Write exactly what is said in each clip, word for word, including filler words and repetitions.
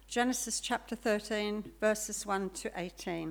Genesis chapter thirteen, verses one to eighteen.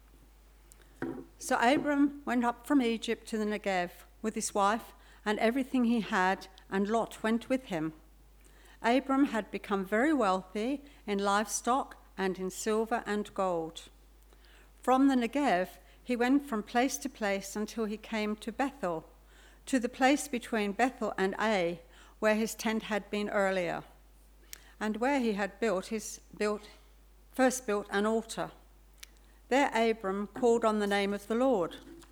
So Abram went up from Egypt to the Negev with his wife and everything he had, and Lot went with him. Abram had become very wealthy in livestock and in silver and gold. From the Negev, he went from place to place until he came to Bethel, to the place between Bethel and Ai, where his tent had been earlier, and where he had built his built first built an altar. There Abram called on the name of the Lord.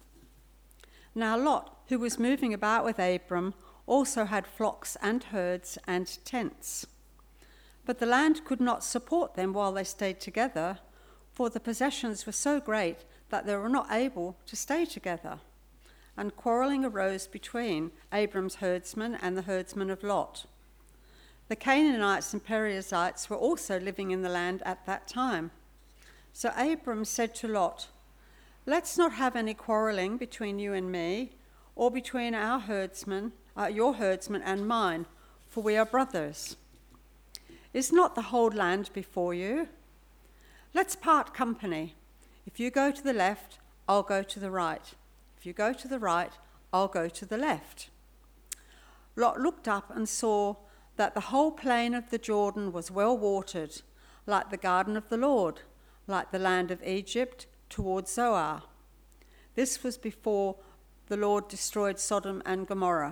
Now Lot, who was moving about with Abram, also had flocks and herds and tents. But the land could not support them while they stayed together, for the possessions were so great that they were not able to stay together. And quarrelling arose between Abram's herdsmen and the herdsmen of Lot. The Canaanites and Perizzites were also living in the land at that time. So Abram said to Lot, "Let's not have any quarrelling between you and me, or between our herdsmen, uh, your herdsmen and mine, for we are brothers. Is not the whole land before you? Let's part company. If you go to the left, I'll go to the right. If you go to the right, I'll go to the left." Lot looked up and saw that the whole plain of the Jordan was well watered, like the garden of the Lord, like the land of Egypt towards Zoar. This was before the Lord destroyed Sodom and Gomorrah.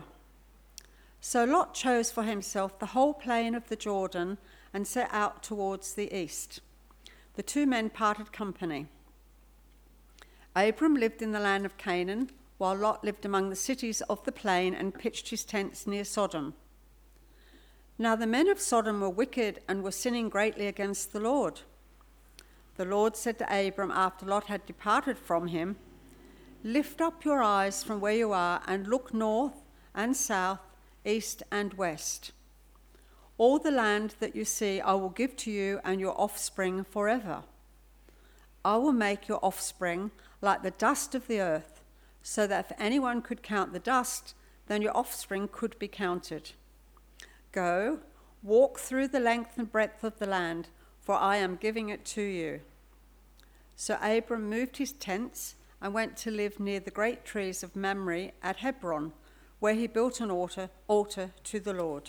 So Lot chose for himself the whole plain of the Jordan and set out towards the east. The two men parted company. Abram lived in the land of Canaan, while Lot lived among the cities of the plain and pitched his tents near Sodom. Now the men of Sodom were wicked and were sinning greatly against the Lord. The Lord said to Abram after Lot had departed from him, "Lift up your eyes from where you are and look north and south, east and west. All the land that you see I will give to you and your offspring forever. I will make your offspring like the dust of the earth, so that if anyone could count the dust, then your offspring could be counted. Go, walk through the length and breadth of the land, for I am giving it to you." So Abram moved his tents and went to live near the great trees of Mamre at Hebron, where he built an altar, altar to the Lord.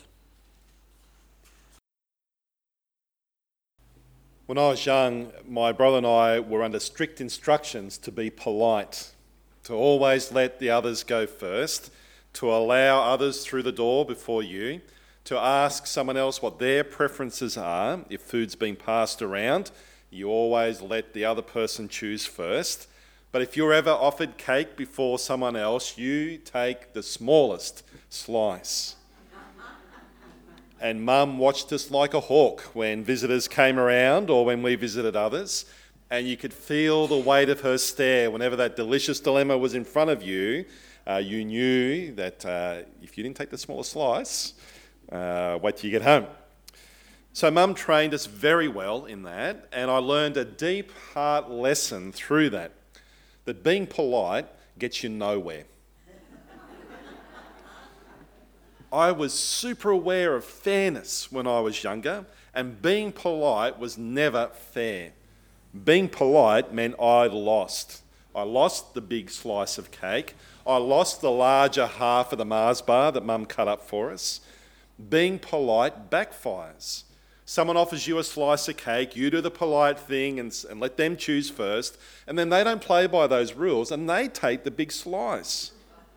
When I was young, my brother and I were under strict instructions to be polite, to always let the others go first, to allow others through the door before you, to ask someone else what their preferences are. If food's being passed around, you always let the other person choose first. But if you're ever offered cake before someone else, you take the smallest slice. And Mum watched us like a hawk when visitors came around or when we visited others, and you could feel the weight of her stare whenever that delicious dilemma was in front of you. Uh, you knew that uh, if you didn't take the smallest slice, Uh, wait till you get home. So Mum trained us very well in that, and I learned a deep heart lesson through that, that being polite gets you nowhere. I was super aware of fairness when I was younger, and being polite was never fair. Being polite meant I lost. I lost the big slice of cake. I lost the larger half of the Mars bar that Mum cut up for us. Being polite backfires. Someone offers you a slice of cake, you do the polite thing and, and let them choose first, and then they don't play by those rules and they take the big slice.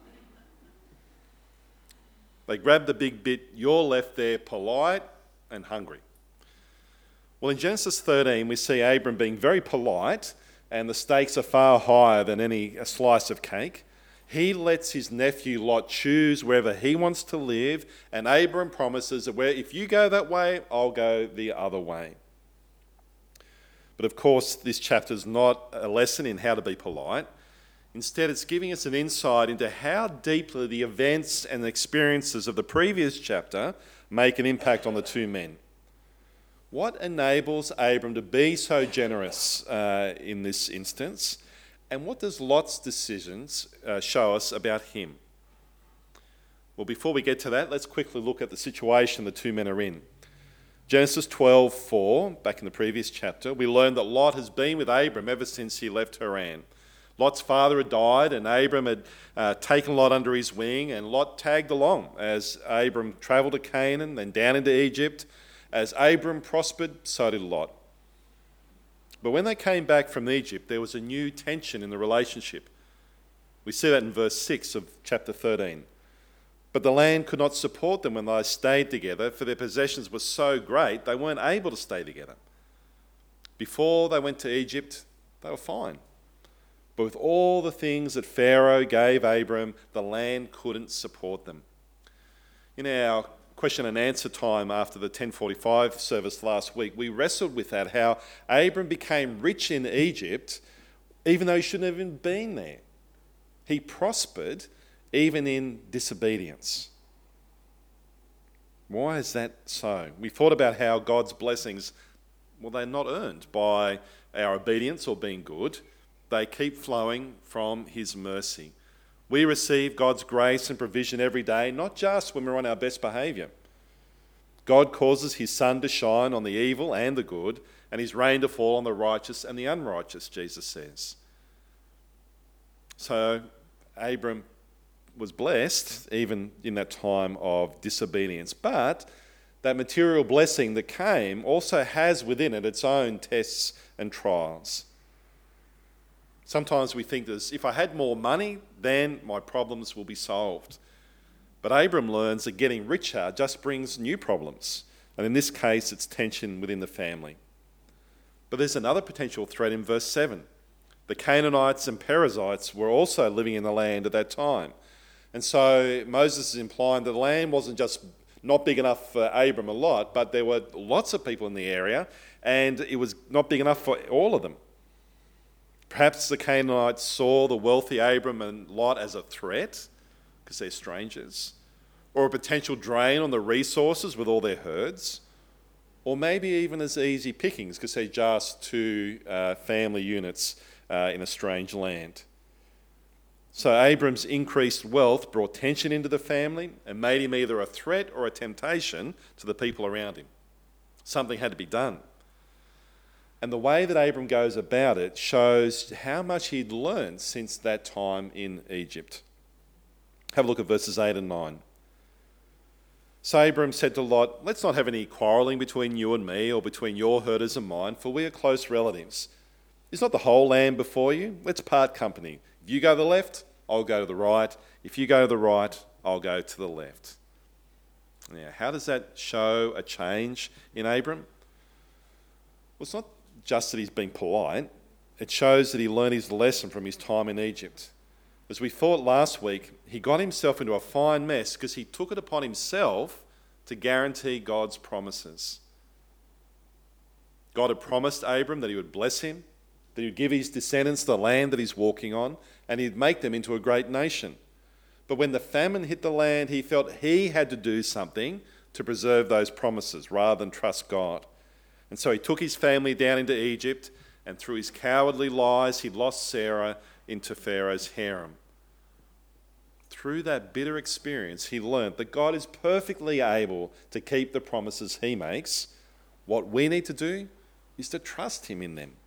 They grab the big bit, you're left there polite and hungry. Well, in Genesis thirteen, we see Abram being very polite, and the stakes are far higher than any a slice of cake. He lets his nephew Lot choose wherever he wants to live, and Abram promises that where, if you go that way, I'll go the other way. But of course, this chapter is not a lesson in how to be polite. Instead, it's giving us an insight into how deeply the events and the experiences of the previous chapter make an impact on the two men. What enables Abram to be so generous uh, in this instance? And what does Lot's decisions uh, show us about him? Well, before we get to that, let's quickly look at the situation the two men are in. Genesis twelve four, back in the previous chapter, we learn that Lot has been with Abram ever since he left Haran. Lot's father had died, and Abram had uh, taken Lot under his wing, and Lot tagged along as Abram travelled to Canaan, then down into Egypt. As Abram prospered, so did Lot. But when they came back from Egypt, there was a new tension in the relationship. We see that in verse six of chapter thirteen. But the land could not support them when they stayed together, for their possessions were so great they weren't able to stay together. Before they went to Egypt, they were fine. But with all the things that Pharaoh gave Abram, the land couldn't support them. In our question and answer time after the ten forty-five service last week, we wrestled with that, how Abram became rich in Egypt even though he shouldn't have even been there. He prospered even in disobedience. Why is that so? We thought about how God's blessings, well, they're not earned by our obedience or being good. They keep flowing from his mercy. We receive God's grace and provision every day, not just when we're on our best behaviour. God causes his sun to shine on the evil and the good, and his rain to fall on the righteous and the unrighteous, Jesus says. So Abram was blessed even in that time of disobedience. But that material blessing that came also has within it its own tests and trials. Sometimes we think that if I had more money, then my problems will be solved. But Abram learns that getting richer just brings new problems. And in this case, it's tension within the family. But there's another potential threat in verse seven. The Canaanites and Perizzites were also living in the land at that time. And so Moses is implying that the land wasn't just not big enough for Abram and Lot, but there were lots of people in the area, and it was not big enough for all of them. Perhaps the Canaanites saw the wealthy Abram and Lot as a threat, because they're strangers, or a potential drain on the resources with all their herds, or maybe even as easy pickings, because they're just two uh, family units uh, in a strange land. So Abram's increased wealth brought tension into the family and made him either a threat or a temptation to the people around him. Something had to be done. And the way that Abram goes about it shows how much he'd learned since that time in Egypt. Have a look at verses eight and nine. So Abram said to Lot, "Let's not have any quarrelling between you and me, or between your herders and mine, for we are close relatives. Is not the whole land before you? Let's part company. If you go to the left, I'll go to the right. If you go to the right, I'll go to the left." Now, how does that show a change in Abram? Well, it's not just that he's been polite. It shows that he learned his lesson from his time in Egypt. As we thought last week, he got himself into a fine mess because he took it upon himself to guarantee God's promises. God had promised Abram that he would bless him, that he would give his descendants the land that he's walking on, and he'd make them into a great nation. But when the famine hit the land, he felt he had to do something to preserve those promises rather than trust God. And so he took his family down into Egypt, and through his cowardly lies, he lost Sarah into Pharaoh's harem. Through that bitter experience, he learnt that God is perfectly able to keep the promises he makes. What we need to do is to trust him in them.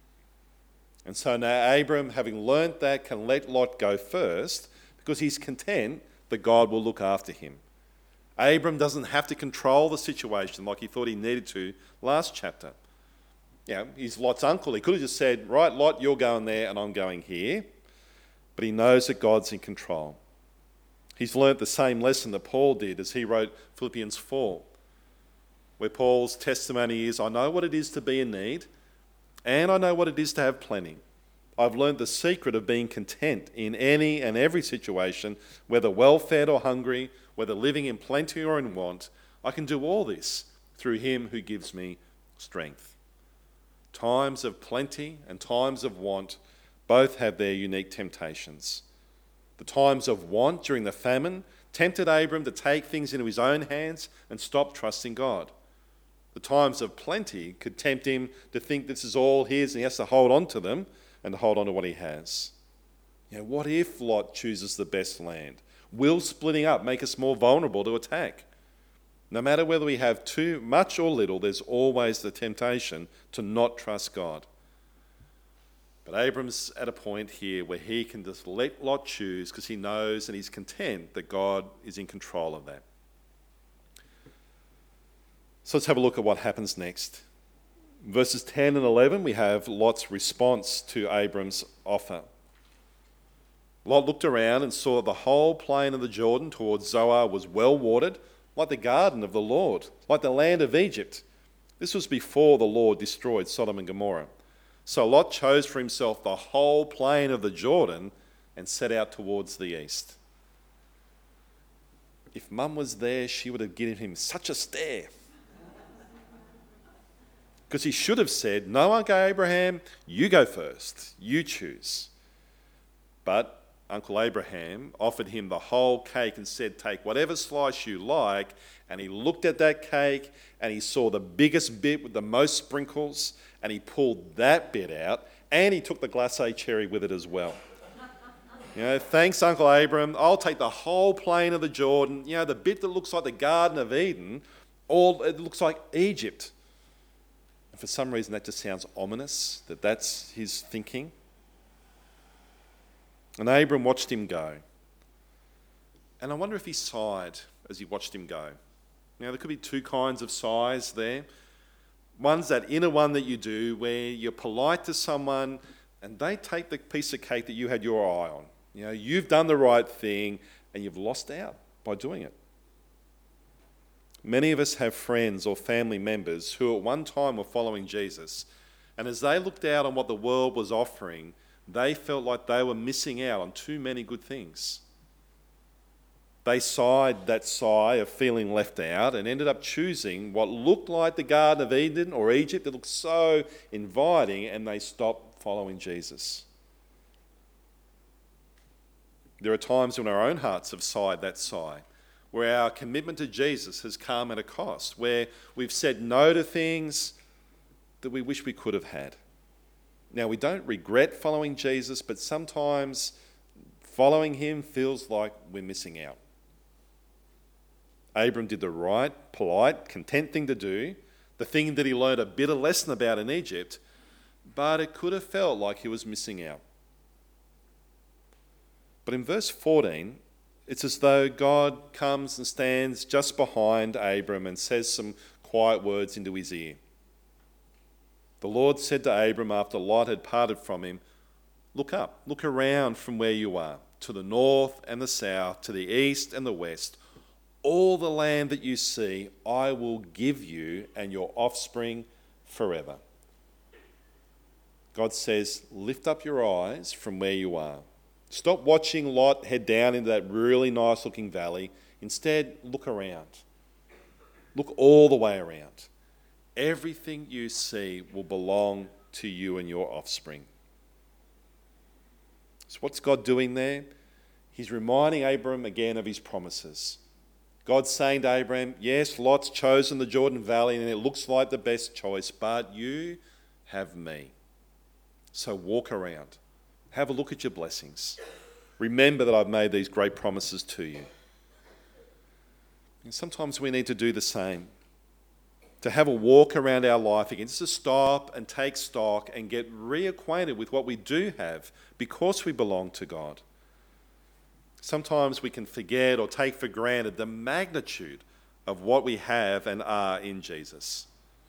And so now Abram, having learnt that, can let Lot go first because he's content that God will look after him. Abram doesn't have to control the situation like he thought he needed to last chapter. You know, he's Lot's uncle. He could have just said, "Right, Lot, you're going there and I'm going here." But he knows that God's in control. He's learnt the same lesson that Paul did as he wrote Philippians four, where Paul's testimony is, "I know what it is to be in need, and I know what it is to have plenty. I've learned the secret of being content in any and every situation, whether well-fed or hungry, whether living in plenty or in want. I can do all this through him who gives me strength." Times of plenty and times of want both have their unique temptations. The times of want during the famine tempted Abram to take things into his own hands and stop trusting God. The times of plenty could tempt him to think this is all his and he has to hold on to them and to hold on to what he has. You know, what if Lot chooses the best land? Will splitting up make us more vulnerable to attack? No matter whether we have too much or little, there's always the temptation to not trust God. But Abram's at a point here where he can just let Lot choose because he knows and he's content that God is in control of that. So let's have a look at what happens next. Verses ten and eleven, we have Lot's response to Abram's offer. Lot looked around and saw that the whole plain of the Jordan towards Zoar was well watered, like the garden of the Lord, like the land of Egypt. This was before the Lord destroyed Sodom and Gomorrah. So Lot chose for himself the whole plain of the Jordan and set out towards the east. If Mum was there, she would have given him such a stare. Because he should have said, no, Uncle Abraham, you go first. You choose. But Uncle Abraham offered him the whole cake and said, take whatever slice you like. And he looked at that cake and he saw the biggest bit with the most sprinkles and he pulled that bit out and he took the glacé cherry with it as well. You know, thanks, Uncle Abraham. I'll take the whole plain of the Jordan, you know, the bit that looks like the Garden of Eden, all it looks like Egypt. And for some reason that just sounds ominous, that that's his thinking. And Abram watched him go. And I wonder if he sighed as he watched him go. Now, there could be two kinds of sighs there. One's that inner one that you do where you're polite to someone and they take the piece of cake that you had your eye on. You know, you've done the right thing and you've lost out by doing it. Many of us have friends or family members who at one time were following Jesus, and as they looked out on what the world was offering, they felt like they were missing out on too many good things. They sighed that sigh of feeling left out and ended up choosing what looked like the Garden of Eden or Egypt that looked so inviting, and they stopped following Jesus. There are times when our own hearts have sighed that sigh, where our commitment to Jesus has come at a cost, where we've said no to things that we wish we could have had. Now, we don't regret following Jesus, but sometimes following him feels like we're missing out. Abram did the right, polite, content thing to do, the thing that he learned a bitter lesson about in Egypt, but it could have felt like he was missing out. But in verse fourteen, it's as though God comes and stands just behind Abram and says some quiet words into his ear. The Lord said to Abram after Lot had parted from him, look up, look around from where you are, to the north and the south, to the east and the west. All the land that you see, I will give you and your offspring forever. God says, lift up your eyes from where you are. Stop watching Lot head down into that really nice looking valley. Instead, look around. Look all the way around. Everything you see will belong to you and your offspring. So what's God doing there? He's reminding Abram again of his promises. God's saying to Abram, yes, Lot's chosen the Jordan Valley and it looks like the best choice, but you have me. So walk around. Have a look at your blessings. Remember that I've made these great promises to you. And sometimes we need to do the same. To have a walk around our life again, just to stop and take stock and get reacquainted with what we do have because we belong to God. Sometimes we can forget or take for granted the magnitude of what we have and are in Jesus.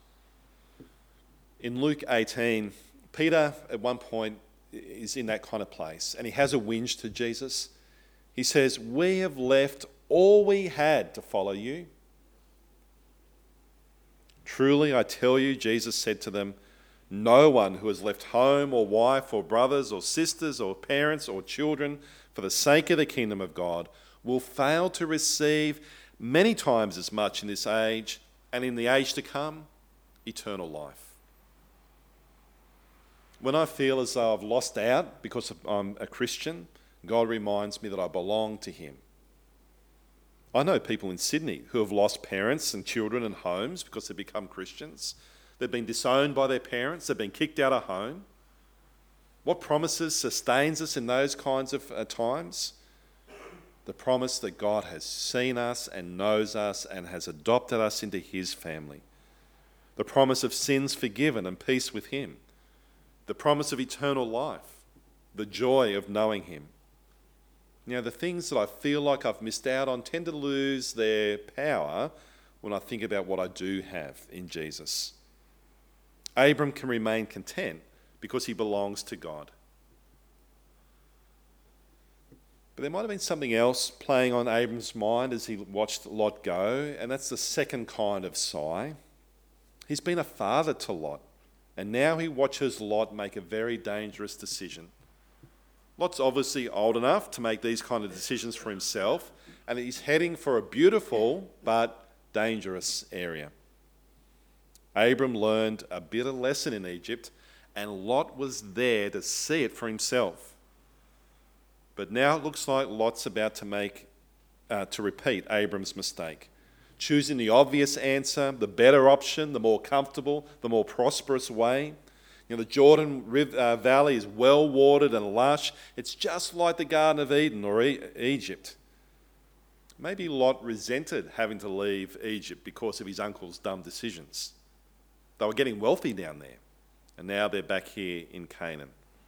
In Luke eighteen, Peter at one point is in that kind of place and he has a whinge to Jesus. He says, we have left all we had to follow you. Truly, I tell you, Jesus said to them, no one who has left home or wife or brothers or sisters or parents or children for the sake of the kingdom of God will fail to receive many times as much in this age and in the age to come, eternal life. When I feel as though I've lost out because I'm a Christian, God reminds me that I belong to him. I know people in Sydney who have lost parents and children and homes because they've become Christians. They've been disowned by their parents. They've been kicked out of home. What promises sustains us in those kinds of uh, times? The promise that God has seen us and knows us and has adopted us into his family. The promise of sins forgiven and peace with him. The promise of eternal life. The joy of knowing him. Now, the things that I feel like I've missed out on tend to lose their power when I think about what I do have in Jesus. Abram can remain content because he belongs to God. But there might have been something else playing on Abram's mind as he watched Lot go, and that's the second kind of sigh. He's been a father to Lot, and now he watches Lot make a very dangerous decision. Lot's obviously old enough to make these kind of decisions for himself, and he's heading for a beautiful but dangerous area. Abram learned a bitter lesson in Egypt, and Lot was there to see it for himself. But now it looks like Lot's about to make, uh, to repeat Abram's mistake, choosing the obvious answer, the better option, the more comfortable, the more prosperous way. You know, the Jordan River, uh, Valley is well watered and lush. It's just like the Garden of Eden or e- Egypt. Maybe Lot resented having to leave Egypt because of his uncle's dumb decisions. They were getting wealthy down there, and now they're back here in Canaan.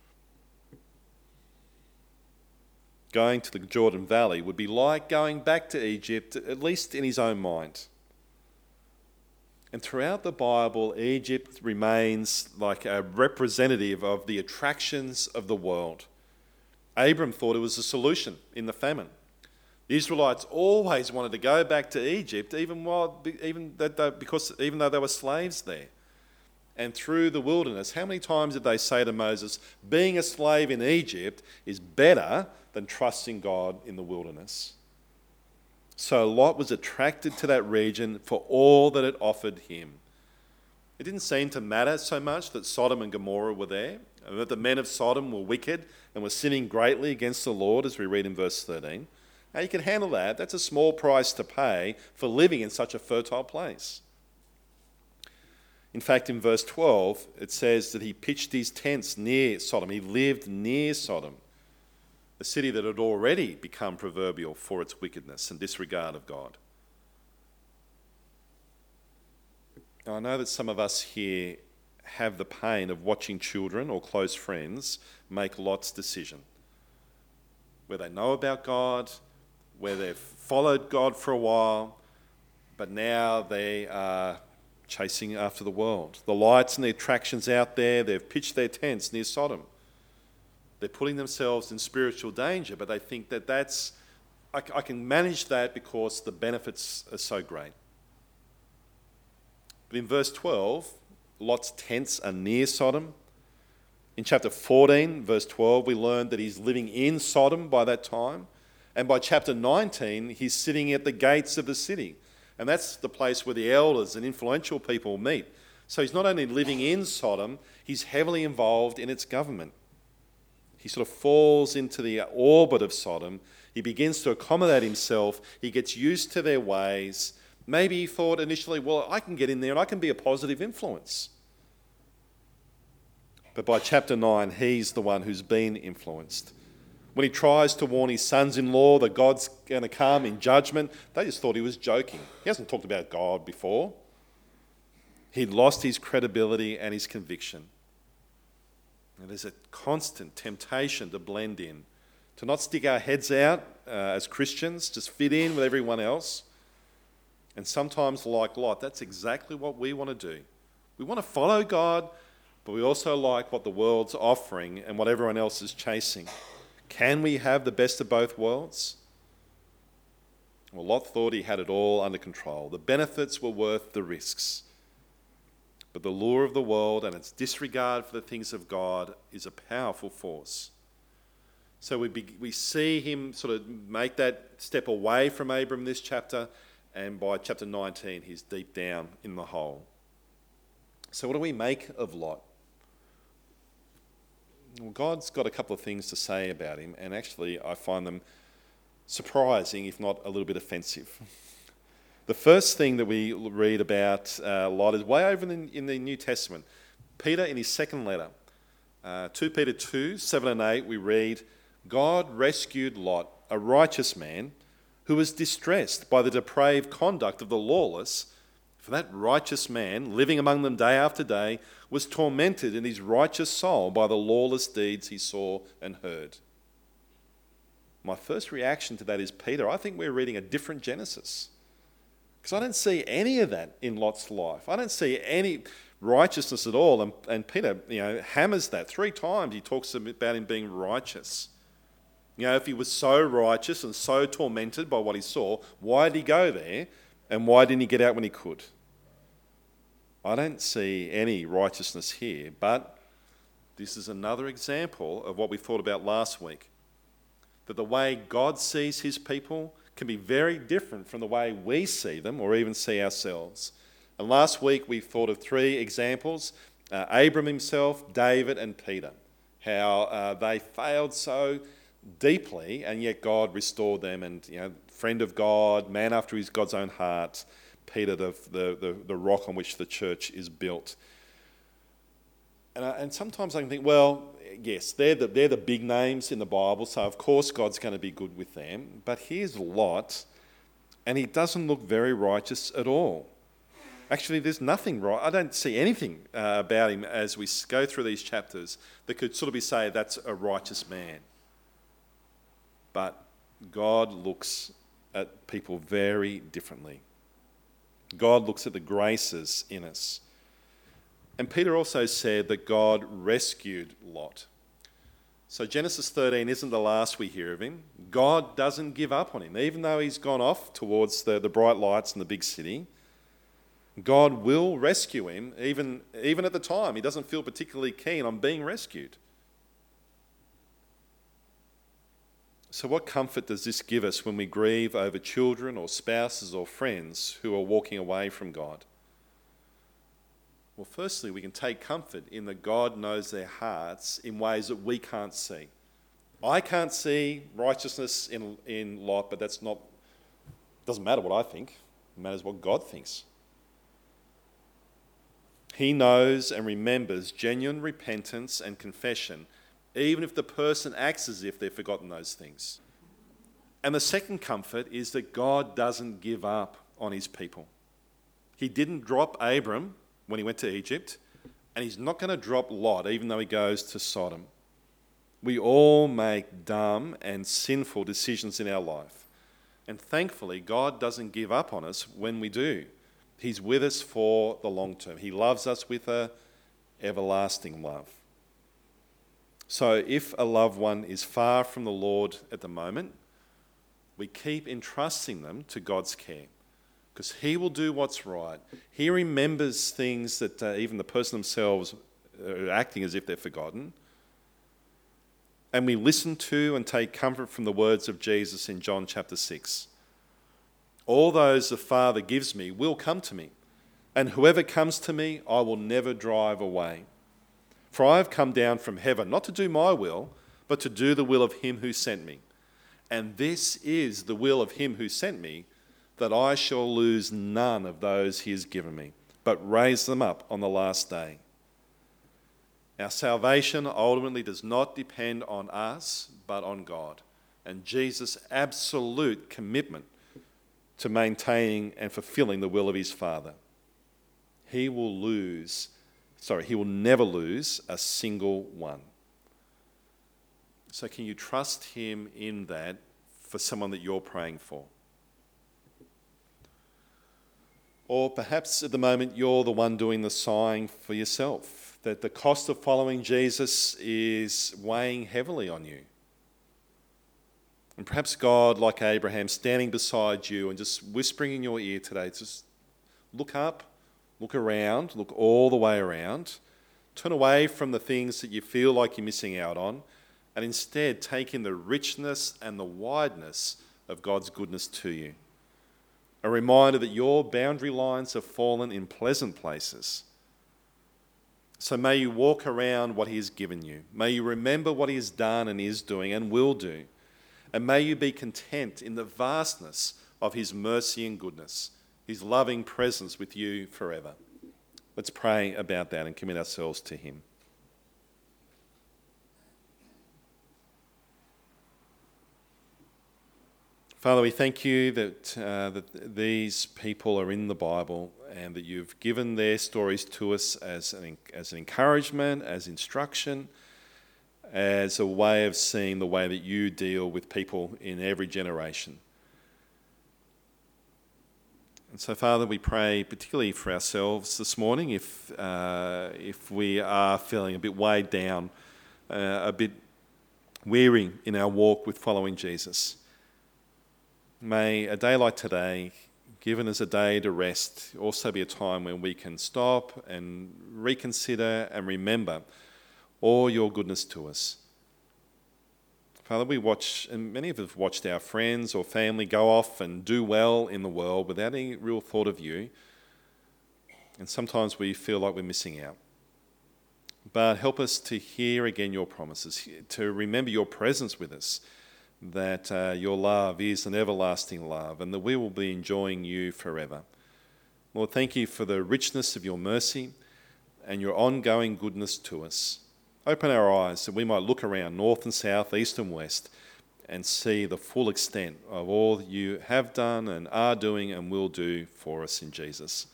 Going to the Jordan Valley would be like going back to Egypt, at least in his own mind. And throughout the Bible, Egypt remains like a representative of the attractions of the world. Abram thought it was a solution in the famine. The Israelites always wanted to go back to Egypt, even while, even that they, because even though they were slaves there. And through the wilderness, how many times did they say to Moses, being a slave in Egypt is better than trusting God in the wilderness? So Lot was attracted to that region for all that it offered him. It didn't seem to matter so much that Sodom and Gomorrah were there, and that the men of Sodom were wicked and were sinning greatly against the Lord, as we read in verse thirteen. Now you can handle that. That's a small price to pay for living in such a fertile place. In fact, in verse twelve, it says that he pitched his tents near Sodom. He lived near Sodom, a city that had already become proverbial for its wickedness and disregard of God. Now, I know that some of us here have the pain of watching children or close friends make Lot's decision, where they know about God, where they've followed God for a while, but now they are chasing after the world. The lights and the attractions out there, they've pitched their tents near Sodom. They're putting themselves in spiritual danger, but they think that that's, I, I can manage that because the benefits are so great. But in verse twelve, Lot's tents are near Sodom. In chapter fourteen, verse twelve, we learned that he's living in Sodom by that time. And by chapter nineteen, he's sitting at the gates of the city. And that's the place where the elders and influential people meet. So he's not only living in Sodom, he's heavily involved in its government. He sort of falls into the orbit of Sodom. He begins to accommodate himself. He gets used to their ways. Maybe he thought initially, well, I can get in there and I can be a positive influence. But by chapter nine, he's the one who's been influenced. When he tries to warn his sons-in-law that God's going to come in judgment, they just thought he was joking. He hasn't talked about God before. He'd lost his credibility and his conviction. And there's a constant temptation to blend in, to not stick our heads out uh, as Christians, just fit in with everyone else. And sometimes, like Lot, that's exactly what we want to do. We want to follow God, but we also like what the world's offering and what everyone else is chasing. Can we have the best of both worlds? Well, Lot thought he had it all under control. The benefits were worth the risks. But the lure of the world and its disregard for the things of God is a powerful force. So we be, we see him sort of make that step away from Abram in this chapter, and by chapter nineteen, he's deep down in the hole. So what do we make of Lot? Well, God's got a couple of things to say about him, and actually I find them surprising, if not a little bit offensive. The first thing that we read about uh, Lot is way over in the, in the New Testament. Peter, in his second letter, uh, Second Peter two, seven and eight, we read, God rescued Lot, a a righteous man, who was distressed by the depraved conduct of the lawless, for that righteous man, living among them day after day, was tormented in his righteous soul by the lawless deeds he saw and heard. My first reaction to that is, Peter, I think we're reading a different Genesis. Because I don't see any of that in Lot's life. I don't see any righteousness at all. And, and Peter, you know, hammers that. Three times he talks about him being righteous. You know, if he was so righteous and so tormented by what he saw, why did he go there? And why didn't he get out when he could? I don't see any righteousness here, but this is another example of what we thought about last week. That the way God sees his people can be very different from the way we see them or even see ourselves. And last week we thought of three examples, uh, Abram himself, David and Peter, how uh, they failed so deeply and yet God restored them, and you know, friend of God, man after his God's own heart, Peter, the, the, the, the rock on which the church is built. And, uh, and sometimes I can think, well, yes, they're the, they're the big names in the Bible, so of course God's going to be good with them. But here's Lot, and he doesn't look very righteous at all. Actually, there's nothing right. I don't see anything uh, about him as we go through these chapters that could sort of be say that's a righteous man. But God looks at people very differently. God looks at the graces in us. And Peter also said that God rescued Lot. So Genesis thirteen isn't the last we hear of him. God doesn't give up on him. Even though he's gone off towards the, the bright lights in the big city, God will rescue him, even, even at the time. He doesn't feel particularly keen on being rescued. So what comfort does this give us when we grieve over children or spouses or friends who are walking away from God? Well, firstly, we can take comfort in that God knows their hearts in ways that we can't see. I can't see righteousness in, in Lot, but that's not, doesn't matter what I think. It matters what God thinks. He knows and remembers genuine repentance and confession, even if the person acts as if they've forgotten those things. And the second comfort is that God doesn't give up on his people. He didn't drop Abram when he went to Egypt, and he's not going to drop Lot even though he goes to Sodom. We all make dumb and sinful decisions in our life, and thankfully God doesn't give up on us when we do. He's with us for the long term. He loves us with an everlasting love. So if a loved one is far from the Lord at the moment, we keep entrusting them to God's care, because he will do what's right. He remembers things that uh, even the person themselves are acting as if they've forgotten. And we listen to and take comfort from the words of Jesus in John chapter six. All those the Father gives me will come to me, and whoever comes to me I will never drive away. For I have come down from heaven not to do my will, but to do the will of him who sent me. And this is the will of him who sent me, that I shall lose none of those he has given me, but raise them up on the last day. Our salvation ultimately does not depend on us, but on God, and Jesus' absolute commitment to maintaining and fulfilling the will of his Father. He will lose, sorry, he will never lose a single one. So can you trust him in that for someone that you're praying for? Or perhaps at the moment you're the one doing the sighing for yourself, that the cost of following Jesus is weighing heavily on you. And perhaps God, like Abraham, standing beside you and just whispering in your ear today, just look up, look around, look all the way around, turn away from the things that you feel like you're missing out on, and instead take in the richness and the wideness of God's goodness to you. A reminder that your boundary lines have fallen in pleasant places. So may you walk around what he has given you. May you remember what he has done and is doing and will do. And may you be content in the vastness of his mercy and goodness, his loving presence with you forever. Let's pray about that and commit ourselves to him. Father, we thank you that, uh, that these people are in the Bible and that you've given their stories to us as an, as an encouragement, as instruction, as a way of seeing the way that you deal with people in every generation. And so, Father, we pray particularly for ourselves this morning if, uh, if we are feeling a bit weighed down, uh, a bit weary in our walk with following Jesus. May a day like today, given as a day to rest, also be a time when we can stop and reconsider and remember all your goodness to us. Father, we watch, and many of us have watched our friends or family go off and do well in the world without any real thought of you. And sometimes we feel like we're missing out. But help us to hear again your promises, to remember your presence with us, that uh, your love is an everlasting love and that we will be enjoying you forever. Lord, thank you for the richness of your mercy and your ongoing goodness to us. Open our eyes that we might look around north and south, east and west and see the full extent of all you have done and are doing and will do for us in Jesus.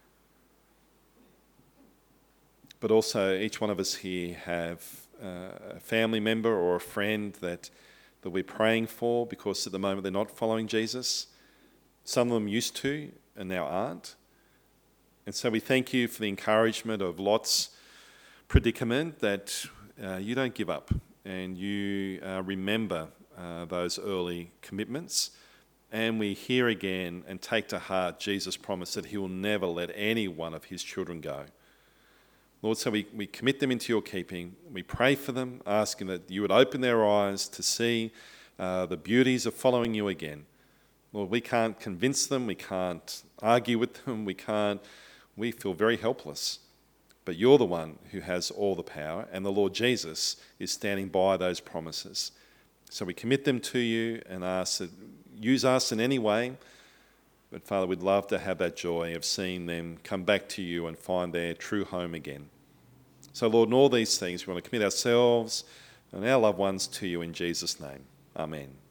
But also each one of us here have uh, a family member or a friend that that we're praying for because at the moment they're not following Jesus. Some of them used to and now aren't. And so we thank you for the encouragement of Lot's predicament that uh, you don't give up and you uh, remember uh, those early commitments. And we hear again and take to heart Jesus' promise that he will never let any one of his children go. Lord, so we, we commit them into your keeping. We pray for them, asking that you would open their eyes to see uh, the beauties of following you again. Lord, we can't convince them. We can't argue with them. We can't. We feel very helpless. But you're the one who has all the power, and the Lord Jesus is standing by those promises. So we commit them to you and ask that use us in any way. But Father, we'd love to have that joy of seeing them come back to you and find their true home again. So Lord, in all these things, we want to commit ourselves and our loved ones to you in Jesus' name. Amen.